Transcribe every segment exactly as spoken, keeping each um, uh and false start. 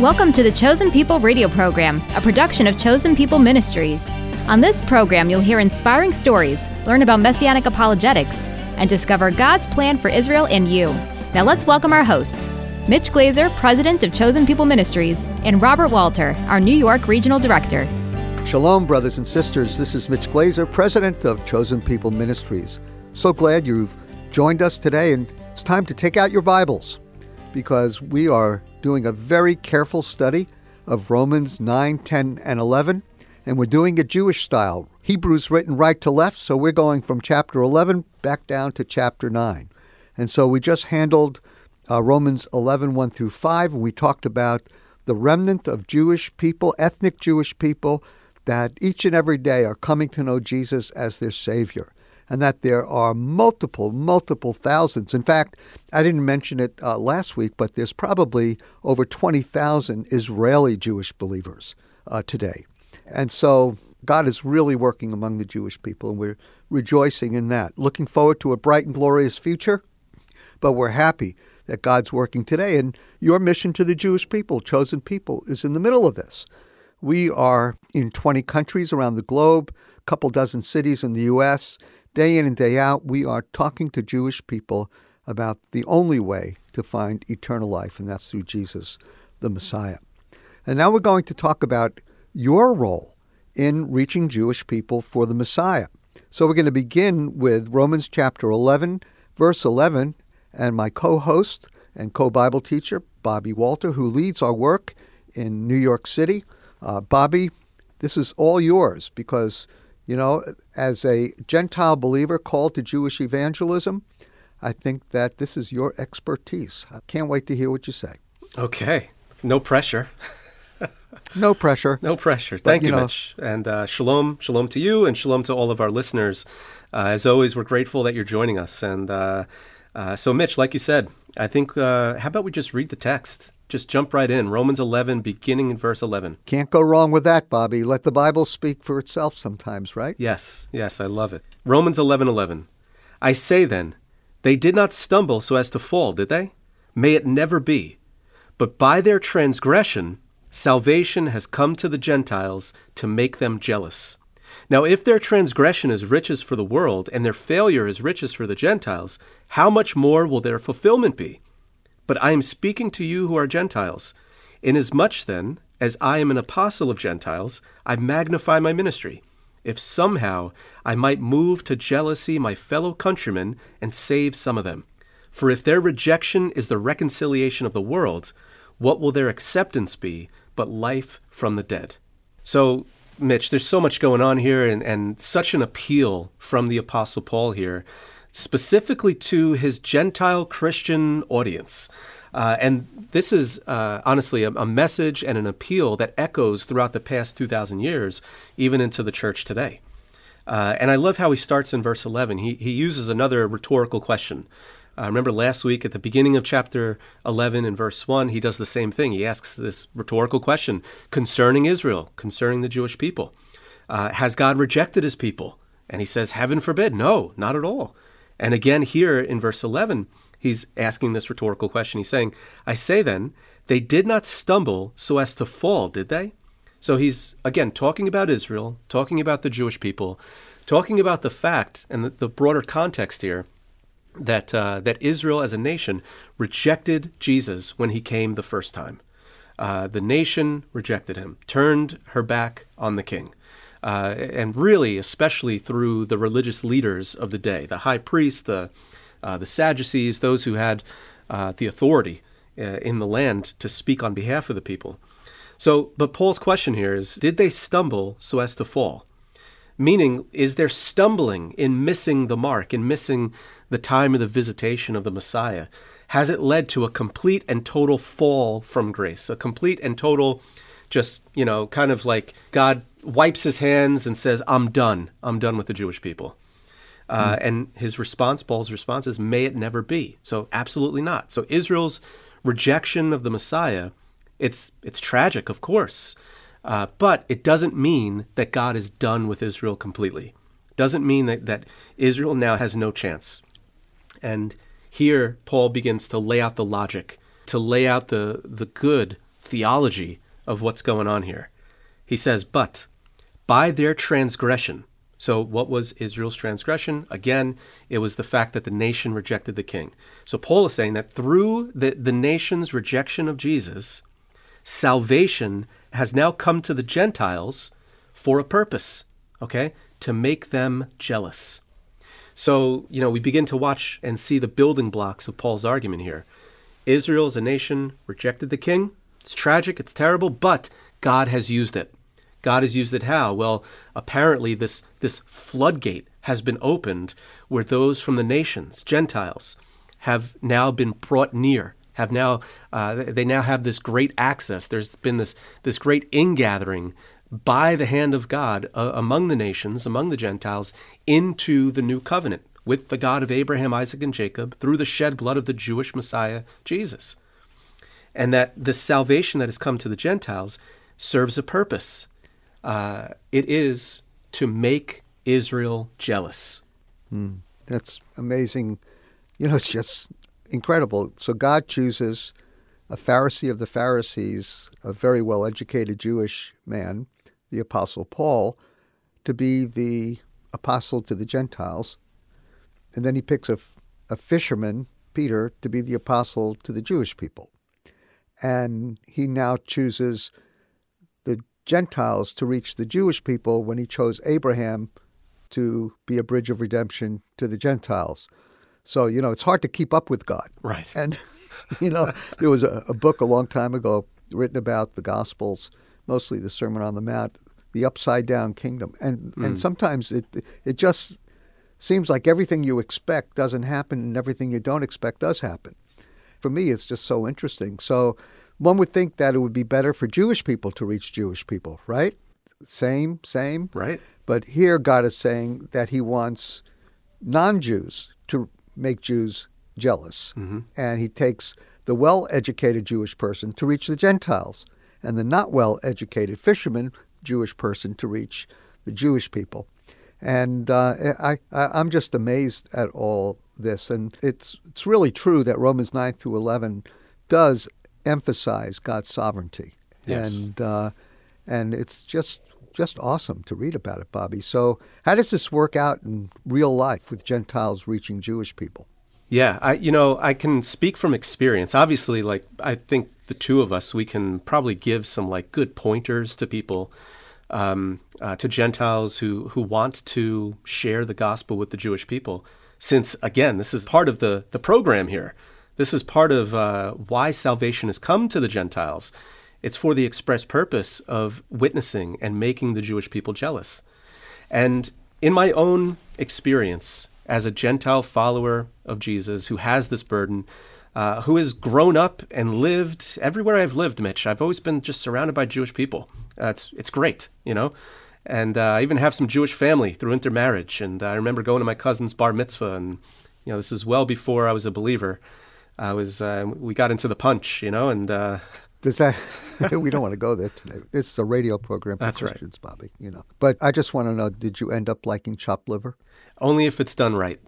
Welcome to the Chosen People radio program, a production of Chosen People Ministries. On this program, you'll hear inspiring stories, learn about messianic apologetics, and discover God's plan for Israel and you. Now let's welcome our hosts, Mitch Glazer, President of Chosen People Ministries, and Robert Walter, our New York Regional Director. Shalom, brothers and sisters. This is Mitch Glazer, President of Chosen People Ministries. So glad you've joined us today, and it's time to take out your Bibles because we are doing a very careful study of Romans nine, ten, and eleven, and we're doing it Jewish style. Hebrews written right to left, so we're going from chapter eleven back down to chapter nine. And so we just handled uh, Romans eleven, one through five, and we talked about the remnant of Jewish people, ethnic Jewish people, that each and every day are coming to know Jesus as their Savior, and that there are multiple, multiple thousands. In fact, I didn't mention it uh, last week, but there's probably over twenty thousand Israeli Jewish believers uh, today. And so God is really working among the Jewish people, and we're rejoicing in that. Looking forward to a bright and glorious future, but we're happy that God's working today. And your mission to the Jewish people, chosen people, is in the middle of this. We are in twenty countries around the globe, a couple dozen cities in the U S Day in and day out, we are talking to Jewish people about the only way to find eternal life, and that's through Jesus, the Messiah. And now we're going to talk about your role in reaching Jewish people for the Messiah. So we're going to begin with Romans chapter eleven, verse eleven, and my co-host and co-Bible teacher, Bobby Walter, who leads our work in New York City. Uh, Bobby, this is all yours because, you know, as a Gentile believer called to Jewish evangelism, I think that this is your expertise. I can't wait to hear what you say. Okay. No pressure. No pressure. No pressure. Thank but, you, you know, Mitch. And uh, shalom, shalom to you, and shalom to all of our listeners. Uh, as always, we're grateful that you're joining us. And uh, uh, so, Mitch, like you said, I think, uh, how about we just read the text? Just jump right in. Romans eleven, beginning in verse eleven. Can't go wrong with that, Bobby. Let the Bible speak for itself sometimes, right? Yes, yes, I love it. Romans eleven eleven. I say then, they did not stumble so as to fall, did they? May it never be. But by their transgression, salvation has come to the Gentiles to make them jealous. Now, if their transgression is riches for the world, and their failure is riches for the Gentiles, how much more will their fulfillment be? But I am speaking to you who are Gentiles. Inasmuch then, as I am an apostle of Gentiles, I magnify my ministry, if somehow I might move to jealousy my fellow countrymen and save some of them. For if their rejection is the reconciliation of the world, what will their acceptance be but life from the dead? So, Mitch, there's so much going on here, and, and such an appeal from the Apostle Paul here, specifically to his Gentile Christian audience. Uh, and this is uh, honestly a, a message and an appeal that echoes throughout the past two thousand years, even into the church today. Uh, and I love how he starts in verse eleven. He, he uses another rhetorical question. Uh, remember last week at the beginning of chapter eleven in verse one, he does the same thing. He asks this rhetorical question concerning Israel, concerning the Jewish people. Uh, has God rejected his people? And he says, heaven forbid. No, not at all. And again, here in verse eleven, he's asking this rhetorical question. He's saying, I say then, they did not stumble so as to fall, did they? So he's, again, talking about Israel, talking about the Jewish people, talking about the fact and the, the broader context here that uh, that Israel as a nation rejected Jesus when he came the first time. Uh, the nation rejected him, turned her back on the king. Uh, and really, especially through the religious leaders of the day, the high priest, the uh, the Sadducees, those who had uh, the authority uh, in the land to speak on behalf of the people. So, but Paul's question here is, did they stumble so as to fall? Meaning, is there stumbling in missing the mark, in missing the time of the visitation of the Messiah? Has it led to a complete and total fall from grace, a complete and total just, you know, kind of like God wipes his hands and says, I'm done. I'm done with the Jewish people. Uh, mm. And his response, Paul's response is, may it never be. So absolutely not. So Israel's rejection of the Messiah, it's it's tragic, of course. Uh, but it doesn't mean that God is done with Israel completely. It doesn't mean that, that Israel now has no chance. And here Paul begins to lay out the logic, to lay out the, the good theology of what's going on here. He says, but by their transgression. So what was Israel's transgression? Again, it was the fact that the nation rejected the king. So Paul is saying that through the, the nation's rejection of Jesus, salvation has now come to the Gentiles for a purpose, okay? To make them jealous. So, you know, we begin to watch and see the building blocks of Paul's argument here. Israel as a nation rejected the king. It's tragic, it's terrible, but God has used it. God has used it how? Well, apparently this, this floodgate has been opened where those from the nations, Gentiles, have now been brought near, have now, uh, they now have this great access. There's been this, this great ingathering by the hand of God uh, among the nations, among the Gentiles, into the new covenant with the God of Abraham, Isaac, and Jacob through the shed blood of the Jewish Messiah, Jesus. And that this salvation that has come to the Gentiles serves a purpose. Uh, it is to make Israel jealous. Mm, that's amazing. You know, it's just incredible. So God chooses a Pharisee of the Pharisees, a very well-educated Jewish man, the Apostle Paul, to be the apostle to the Gentiles. And then he picks a, a fisherman, Peter, to be the apostle to the Jewish people. And he now chooses the Gentiles to reach the Jewish people when he chose Abraham to be a bridge of redemption to the Gentiles. So, you know, it's hard to keep up with God. Right. And, you know, there was a, a book a long time ago written about the Gospels, mostly the Sermon on the Mount, the upside-down kingdom. And mm. and sometimes it it just seems like everything you expect doesn't happen and everything you don't expect does happen. For me, it's just so interesting. So one would think that it would be better for Jewish people to reach Jewish people, right? Same, same. Right. But here God is saying that he wants non-Jews to make Jews jealous. Mm-hmm. And he takes the well-educated Jewish person to reach the Gentiles and the not well-educated fisherman Jewish person to reach the Jewish people. And uh, I, I, I'm just amazed at all this. And it's it's really true that Romans nine through eleven does emphasize God's sovereignty. Yes. And uh, and it's just just awesome to read about it, Bobby. So how does this work out in real life with Gentiles reaching Jewish people? Yeah, I you know, I can speak from experience. Obviously, like I think the two of us, we can probably give some like good pointers to people, um, uh, to Gentiles who, who want to share the gospel with the Jewish people. Since, again, this is part of the, the program here. This is part of uh, why salvation has come to the Gentiles. It's for the express purpose of witnessing and making the Jewish people jealous. And in my own experience as a Gentile follower of Jesus who has this burden, uh, who has grown up and lived everywhere I've lived, Mitch, I've always been just surrounded by Jewish people. Uh, it's it's great, you know. And uh, I even have some Jewish family through intermarriage. And I remember going to my cousin's bar mitzvah, and you know, this is well before I was a believer. I was uh, we got into the punch, you know, and uh, does that we don't want to go there today. This is a radio program for That's Christians, right. Bobby. You know, but I just want to know: did you end up liking chopped liver? Only if it's done right.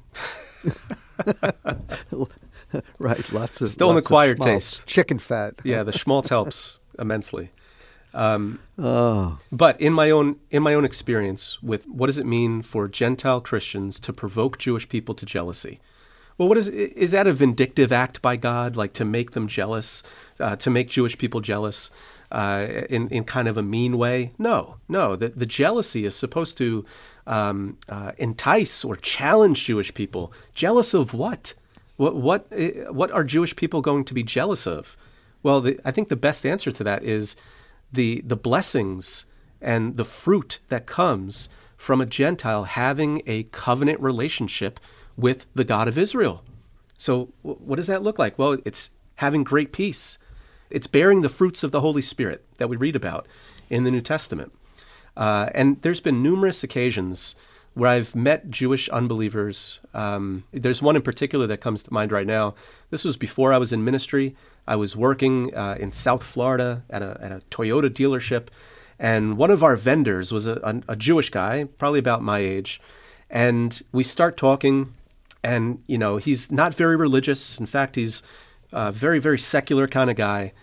Right, lots of still an lots acquired of taste. Chicken fat. Yeah, the schmaltz helps immensely. Um, oh. But in my own in my own experience with what does it mean for Gentile Christians to provoke Jewish people to jealousy? Well, what is is that a vindictive act by God, like to make them jealous, uh, to make Jewish people jealous uh, in in kind of a mean way? No, no. The the jealousy is supposed to um, uh, entice or challenge Jewish people. Jealous of what? What what what are Jewish people going to be jealous of? Well, the, I think the best answer to that is the the blessings and the fruit that comes from a Gentile having a covenant relationship with the God of Israel. So what does that look like? Well, it's having great peace. It's bearing the fruits of the Holy Spirit that we read about in the New Testament. Uh, and there's been numerous occasions where I've met Jewish unbelievers. Um, there's one in particular that comes to mind right now. This was before I was in ministry. I was working uh, in South Florida at a, at a Toyota dealership, and one of our vendors was a, a, a Jewish guy, probably about my age, and we start talking, and you know he's not very religious. In fact, he's a very, very secular kind of guy,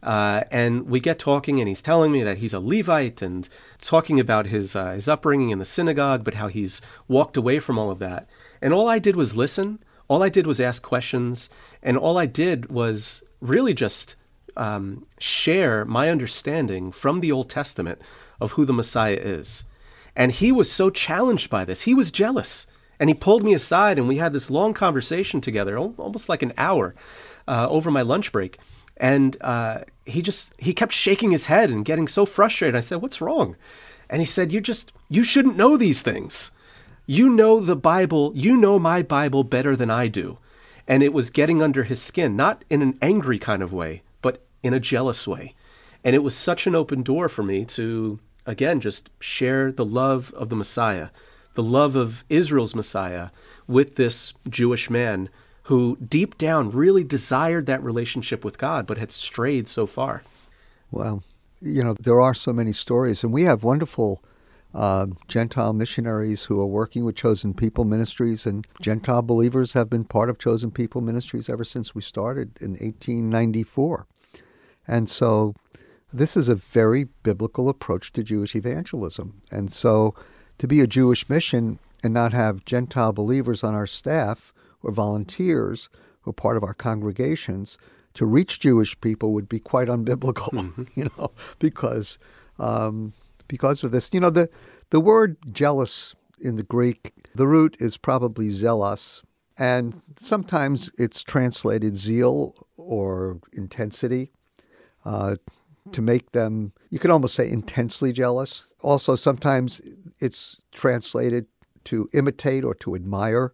Uh, and we get talking, and he's telling me that he's a Levite and talking about his uh, his upbringing in the synagogue, but how he's walked away from all of that. And all I did was listen. All I did was ask questions. And all I did was really just um, share my understanding from the Old Testament of who the Messiah is. And he was so challenged by this. He was jealous. And he pulled me aside, and we had this long conversation together, almost like an hour uh, over my lunch break. And uh, he just, he kept shaking his head and getting so frustrated. I said, "What's wrong?" And he said, you just, you shouldn't know these things. You know the Bible, you know my Bible better than I do. And it was getting under his skin, not in an angry kind of way, but in a jealous way. And it was such an open door for me to, again, just share the love of the Messiah, the love of Israel's Messiah with this Jewish man who deep down really desired that relationship with God, but had strayed so far. Well, you know, there are so many stories, and we have wonderful uh, Gentile missionaries who are working with Chosen People Ministries, and Gentile believers have been part of Chosen People Ministries ever since we started in eighteen ninety-four. And so this is a very biblical approach to Jewish evangelism. And so to be a Jewish mission and not have Gentile believers on our staff or volunteers who are part of our congregations to reach Jewish people would be quite unbiblical, mm-hmm. you know, because um, because of this. You know, the, the word jealous in the Greek, the root is probably zelos, and sometimes it's translated zeal or intensity uh, to make them, you could almost say intensely jealous. Also, sometimes it's translated to imitate or to admire.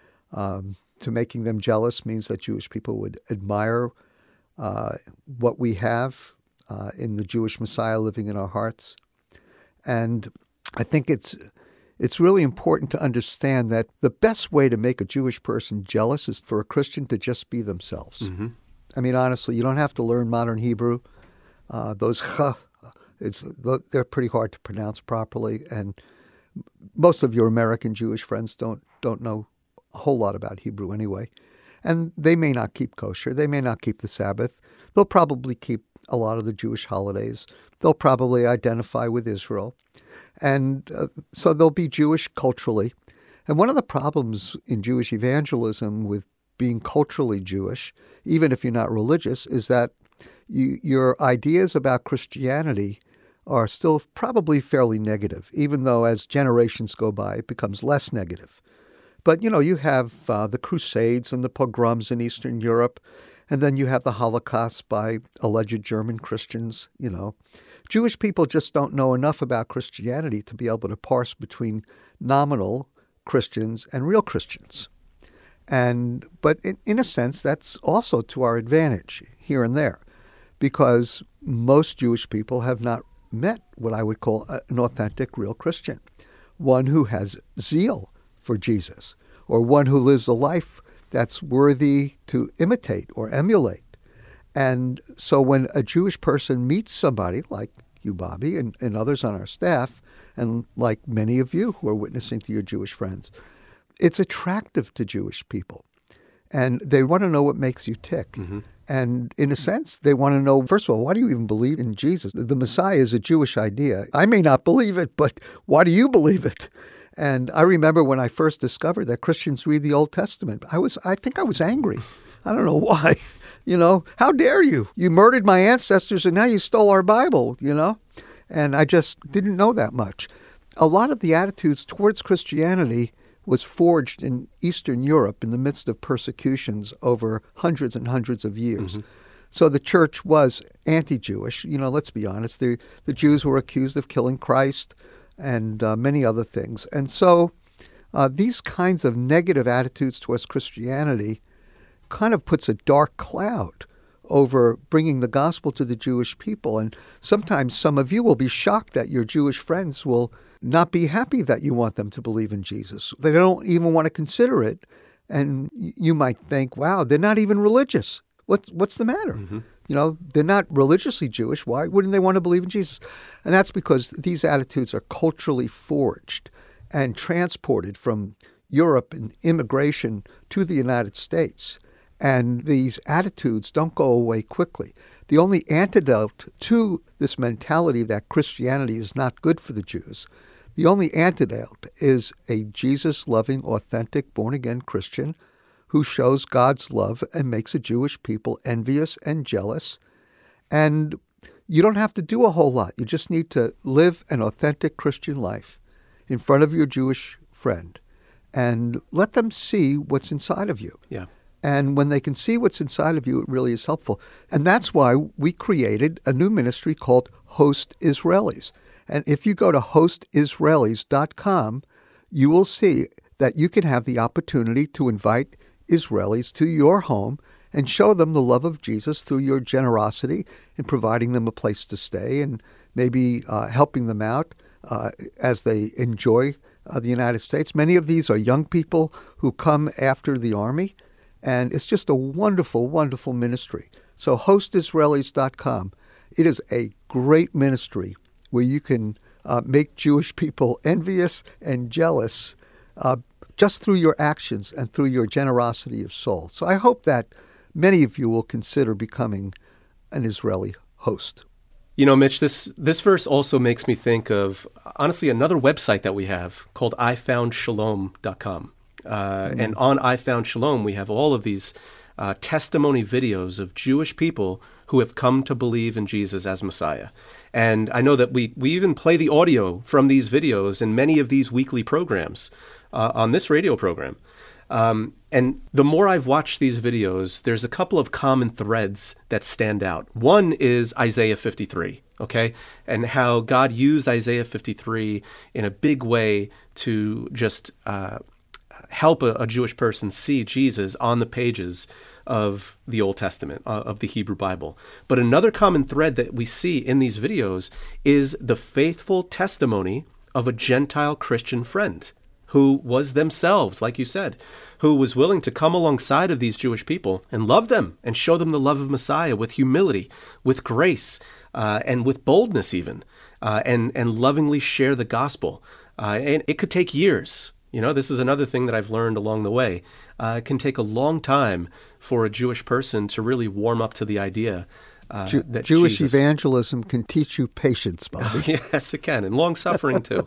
Um, to making them jealous means that Jewish people would admire uh, what we have uh, in the Jewish Messiah living in our hearts. And I think it's it's really important to understand that the best way to make a Jewish person jealous is for a Christian to just be themselves. Mm-hmm. I mean, honestly, you don't have to learn modern Hebrew. Uh, those ch, it's they're pretty hard to pronounce properly, and most of your American Jewish friends don't don't know a whole lot about Hebrew anyway. And they may not keep kosher. They may not keep the Sabbath. They'll probably keep a lot of the Jewish holidays. They'll probably identify with Israel. And uh, so they'll be Jewish culturally. And one of the problems in Jewish evangelism with being culturally Jewish, even if you're not religious, is that you, your ideas about Christianity are still probably fairly negative, even though as generations go by, it becomes less negative. But, you know, you have uh, the Crusades and the pogroms in Eastern Europe, and then you have the Holocaust by alleged German Christians, you know. Jewish people just don't know enough about Christianity to be able to parse between nominal Christians and real Christians. And but in, in a sense, that's also to our advantage here and there, because most Jewish people have not met what I would call an authentic, real Christian, one who has zeal for Jesus, or one who lives a life that's worthy to imitate or emulate. And so when a Jewish person meets somebody like you, Bobby, and, and others on our staff, and like many of you who are witnessing to your Jewish friends, it's attractive to Jewish people. And they want to know what makes you tick. Mm-hmm. And in a sense, they want to know, first of all, why do you even believe in Jesus? The Messiah is a Jewish idea. I may not believe it, but why do you believe it? And I remember when I first discovered that Christians read the Old Testament, I was, I think I was angry. I don't know why. You know, how dare you? You murdered my ancestors and now you stole our Bible, you know? And I just didn't know that much. A lot of the attitudes towards Christianity was forged in Eastern Europe in the midst of persecutions over hundreds and hundreds of years. Mm-hmm. So the church was anti-Jewish. You know, let's be honest. The, the Jews were accused of killing Christ and uh, many other things. And so uh, these kinds of negative attitudes towards Christianity kind of puts a dark cloud over bringing the gospel to the Jewish people. And sometimes some of you will be shocked that your Jewish friends will not be happy that you want them to believe in Jesus. They don't even want to consider it. And you might think, wow, they're not even religious. What's, what's the matter? Mm-hmm. You know, they're not religiously Jewish. Why wouldn't they want to believe in Jesus? And that's because these attitudes are culturally forged and transported from Europe and immigration to the United States. And these attitudes don't go away quickly. the only antidote to this mentality that Christianity is not good for the Jews, the only antidote is a Jesus-loving, authentic, born-again Christian who shows God's love and makes a Jewish people envious and jealous. And you don't have to do a whole lot. You just need to live an authentic Christian life in front of your Jewish friend and let them see what's inside of you. Yeah. And when they can see what's inside of you, it really is helpful. And that's why we created a new ministry called Host Israelis. And if you go to host israelis dot com, you will see that you can have the opportunity to invite Israelis to your home and show them the love of Jesus through your generosity in providing them a place to stay and maybe uh, helping them out uh, as they enjoy uh, the United States. Many of these are young people who come after the army, and it's just a wonderful, wonderful ministry. So host israelis dot com. It is a great ministry where you can uh, make Jewish people envious and jealous uh, just through your actions and through your generosity of soul. So I hope that many of you will consider becoming an Israeli host. You know, Mitch, this, this verse also makes me think of, honestly, another website that we have called i found shalom dot com. Uh, mm-hmm. And on I Found Shalom, we have all of these uh, testimony videos of Jewish people who have come to believe in Jesus as Messiah. And I know that we, we even play the audio from these videos in many of these weekly programs uh, on this radio program. Um, and the more I've watched these videos, there's a couple of common threads that stand out. One is Isaiah fifty-three, okay? And how God used Isaiah fifty-three in a big way to just uh, help a, a Jewish person see Jesus on the pages of the Old Testament, uh, of the Hebrew Bible. But another common thread that we see in these videos is the faithful testimony of a Gentile Christian friend who was themselves, like you said, who was willing to come alongside of these Jewish people and love them and show them the love of Messiah with humility, with grace, uh, and with boldness even, uh, and, and lovingly share the gospel. Uh, and it could take years. You know, this is another thing that I've learned along the way. Uh, it can take a long time for a Jewish person to really warm up to the idea uh, Jew- that Jewish Jesus... evangelism can teach you patience, Bobby. Yes, it can, and long-suffering too.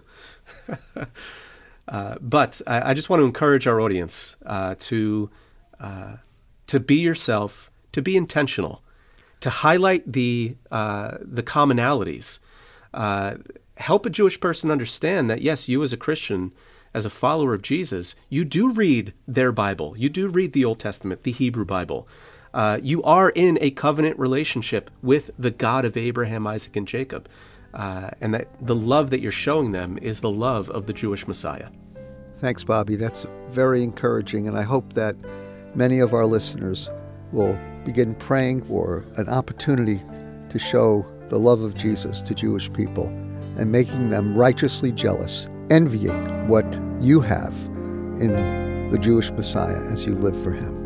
uh, but I, I just want to encourage our audience uh, to uh, to be yourself, to be intentional, to highlight the uh, the commonalities. Uh, help a Jewish person understand that, yes, you as a Christian, as a follower of Jesus, you do read their Bible. You do read the Old Testament, the Hebrew Bible. Uh, you are in a covenant relationship with the God of Abraham, Isaac, and Jacob. Uh, and that the love that you're showing them is the love of the Jewish Messiah. Thanks, Bobby. That's very encouraging. And I hope that many of our listeners will begin praying for an opportunity to show the love of Jesus to Jewish people and making them righteously jealous, envying what you have in the Jewish Messiah as you live for him.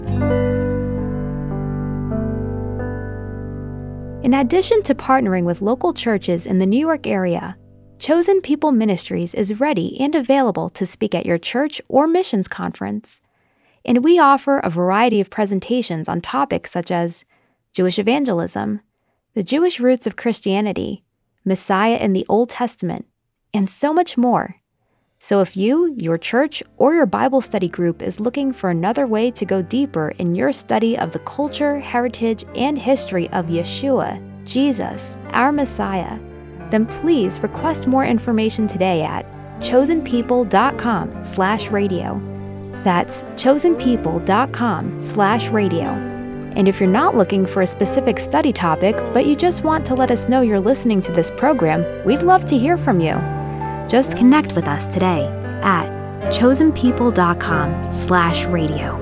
In addition to partnering with local churches in the New York area, Chosen People Ministries is ready and available to speak at your church or missions conference. And we offer a variety of presentations on topics such as Jewish evangelism, the Jewish roots of Christianity, Messiah in the Old Testament, and so much more. So if you, your church, or your Bible study group is looking for another way to go deeper in your study of the culture, heritage, and history of Yeshua, Jesus, our Messiah, then please request more information today at chosenpeople.com slash radio. That's chosenpeople.com slash radio. And if you're not looking for a specific study topic, but you just want to let us know you're listening to this program, we'd love to hear from you. Just connect with us today at chosenpeople.com slash radio.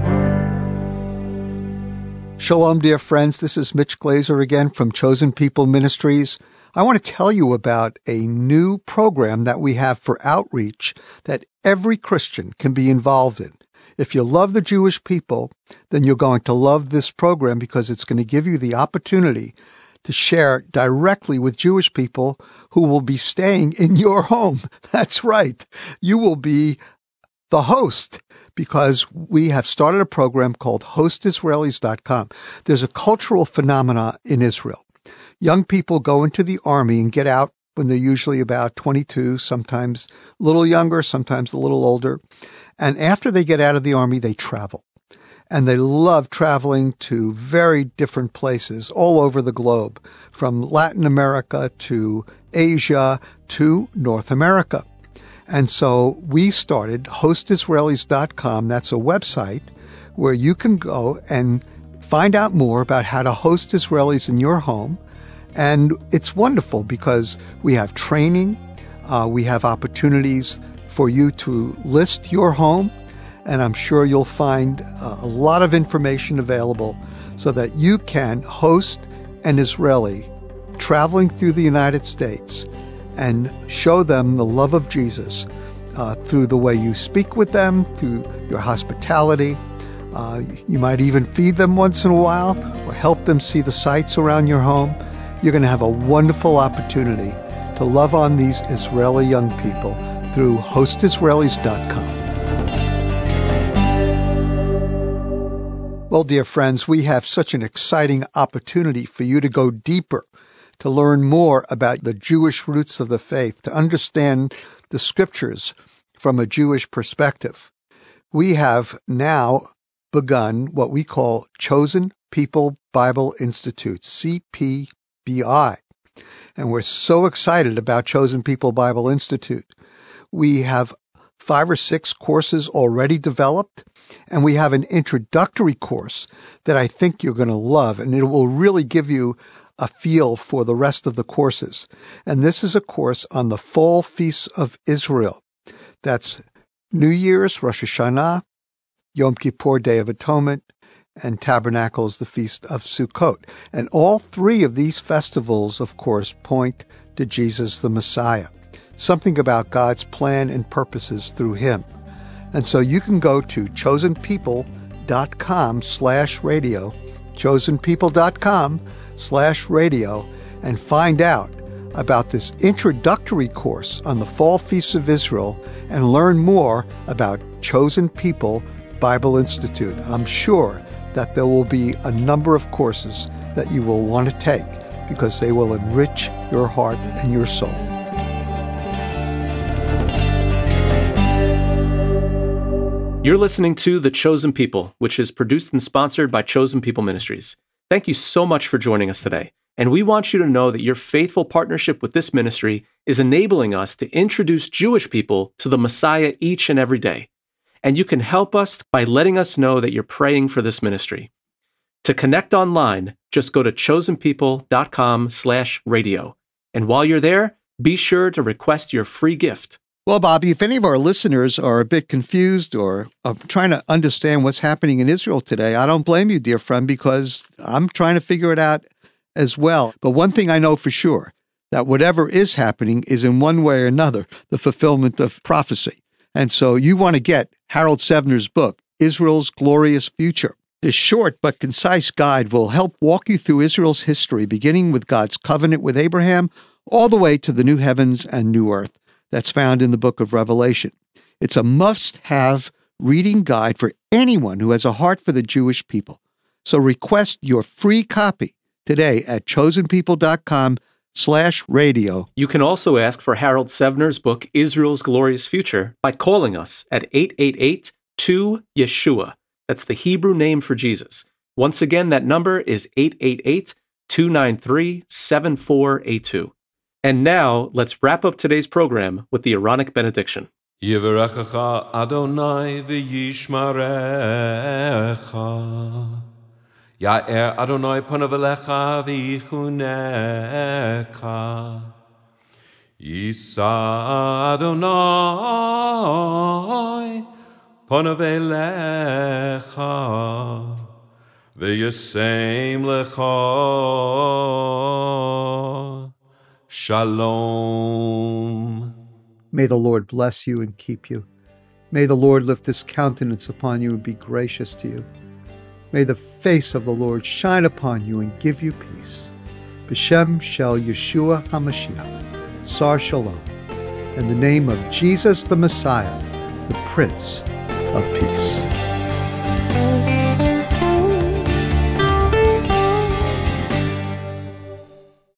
Shalom, dear friends. This is Mitch Glaser again from Chosen People Ministries. I want to tell you about a new program that we have for outreach that every Christian can be involved in. If you love the Jewish people, then you're going to love this program because it's going to give you the opportunity to share directly with Jewish people who will be staying in your home. That's right. You will be the host because we have started a program called host israelis dot com. There's a cultural phenomena in Israel. Young people go into the army and get out when they're usually about twenty-two, sometimes a little younger, sometimes a little older. And after they get out of the army, they travel. And they love traveling to very different places all over the globe, from Latin America to Asia to North America. And so we started host israelis dot com. That's a website where you can go and find out more about how to host Israelis in your home. And it's wonderful because we have training, uh, we have opportunities for you to list your home, and I'm sure you'll find uh, a lot of information available so that you can host an Israeli traveling through the United States and show them the love of Jesus uh, through the way you speak with them, through your hospitality. Uh, you might even feed them once in a while or help them see the sights around your home. You're going to have a wonderful opportunity to love on these Israeli young people through host israelis dot com. Well, dear friends, we have such an exciting opportunity for you to go deeper, to learn more about the Jewish roots of the faith, to understand the scriptures from a Jewish perspective. We have now begun what we call Chosen People Bible Institute, C P B I. And we're so excited about Chosen People Bible Institute. We have five or six courses already developed, and we have an introductory course that I think you're going to love, and it will really give you a feel for the rest of the courses. And this is a course on the fall feasts of Israel. That's New Year's, Rosh Hashanah, Yom Kippur, Day of Atonement, and Tabernacles, the Feast of Sukkot. And all three of these festivals, of course, point to Jesus the Messiah, something about God's plan and purposes through him. And so you can go to chosen people dot com slash radio, chosen people dot com slash radio, and find out about this introductory course on the Fall Feasts of Israel and learn more about Chosen People Bible Institute. I'm sure that there will be a number of courses that you will want to take because they will enrich your heart and your soul. You're listening to The Chosen People, which is produced and sponsored by Chosen People Ministries. Thank you so much for joining us today. And we want you to know that your faithful partnership with this ministry is enabling us to introduce Jewish people to the Messiah each and every day. And you can help us by letting us know that you're praying for this ministry. To connect online, just go to chosen people dot com slash radio. And while you're there, be sure to request your free gift. Well, Bobby, if any of our listeners are a bit confused or are trying to understand what's happening in Israel today, I don't blame you, dear friend, because I'm trying to figure it out as well. But one thing I know for sure, that whatever is happening is in one way or another the fulfillment of prophecy. And so you want to get Harold Sevener's book, Israel's Glorious Future. This short but concise guide will help walk you through Israel's history, beginning with God's covenant with Abraham, all the way to the new heavens and new earth that's found in the book of Revelation. It's a must-have reading guide for anyone who has a heart for the Jewish people. So request your free copy today at chosen people dot com slash radio. You can also ask for Harold Sevener's book, Israel's Glorious Future, by calling us at eight eight eight, two, Yeshua. That's the Hebrew name for Jesus. Once again, that number is eight eight eight, two nine three, seven four eight two. And now, let's wrap up today's program with the Aaronic benediction. Yivarechecha Adonai v'yishmarecha. Ya'er Adonai panav elecha v'yichunecha. Yisa Adonai panav elecha v'yasem lecha. Shalom. May the Lord bless you and keep you. May the Lord lift his countenance upon you and be gracious to you. May the face of the Lord shine upon you and give you peace. B'Shem Shel Yeshua HaMashiach, Sar Shalom. In the name of Jesus the Messiah, the Prince of peace.